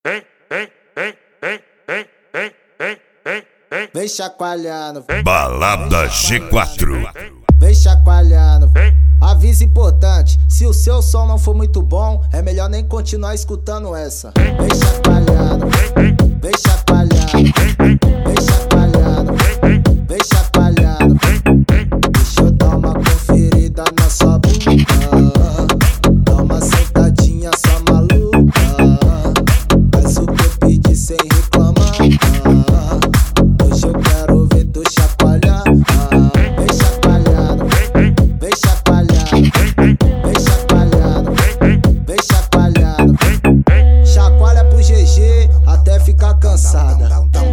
Vem chacoalhando, Balada G4. vem chacoalhando. Aviso importante: se o seu som não for muito bom, é melhor nem continuar escutando essa. Vem chacoalhando, vem chacoalhando, vem chacoalhando, vem chacoalhando. Deixa eu dar uma conferida na sua bunda, dá uma sentadinha só maluca, faz o que eu pedi sem reclamar. Hoje eu quero ver tu chacoalhar. Vem chacoalhando, vem chacoalhando, vem chacoalhando, vem chacoalhando. Chacoalha pro GG até ficar cansada.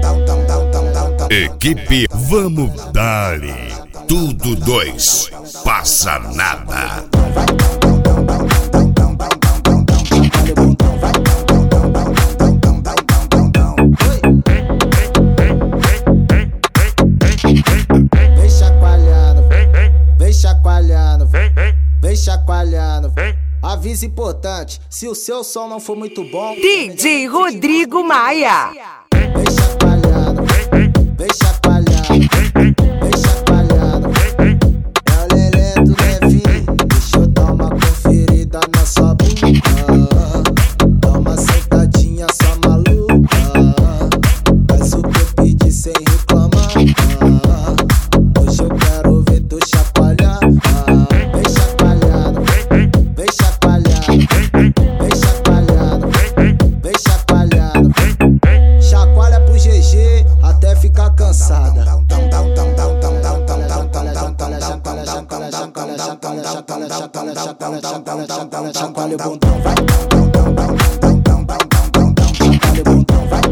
Equipe, vamos dali. Tudo dois, passa nada. Vem chacoalhando, vem chacoalhando, vem chacoalhando. Aviso importante: se o seu som não for muito bom, DJ Rodrigo Maia. vem chacoalhando, vem chacoalhando, vem chacoalhando. É o Lelé do Levi, deixa eu dar uma conferida na sua bunda, dá uma sentadinha só maluca, faz o que eu pedi sem reclamar. Hoje eu quero ver tu chacoalhar. Vem chacoalhando, vem chacoalhando, vem chacoalhando, vem chacoalhando. Chacoalha pro GG até ficar cansada. Chacoalha o bundão, vai. Chacoalha o bundão, vai.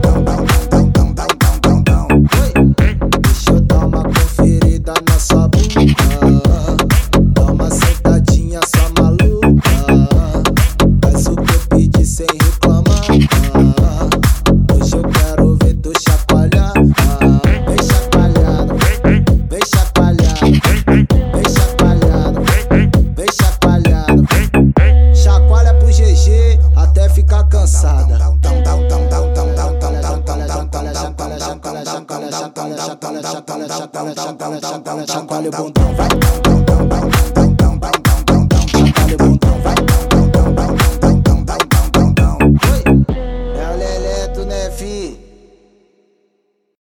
Deixa eu dar uma conferida na sua bunda, dá uma sentadinha só maluca, faz o que eu pedi sem reclamar. Hoje eu quero ver tu chacoalhar. Vem chacoalhando, vem chacoalhando, vem chacoalhando, vem chacoalhando. Chacoalha pro GG até ficar cansada. Chacoalha o bundão, vai.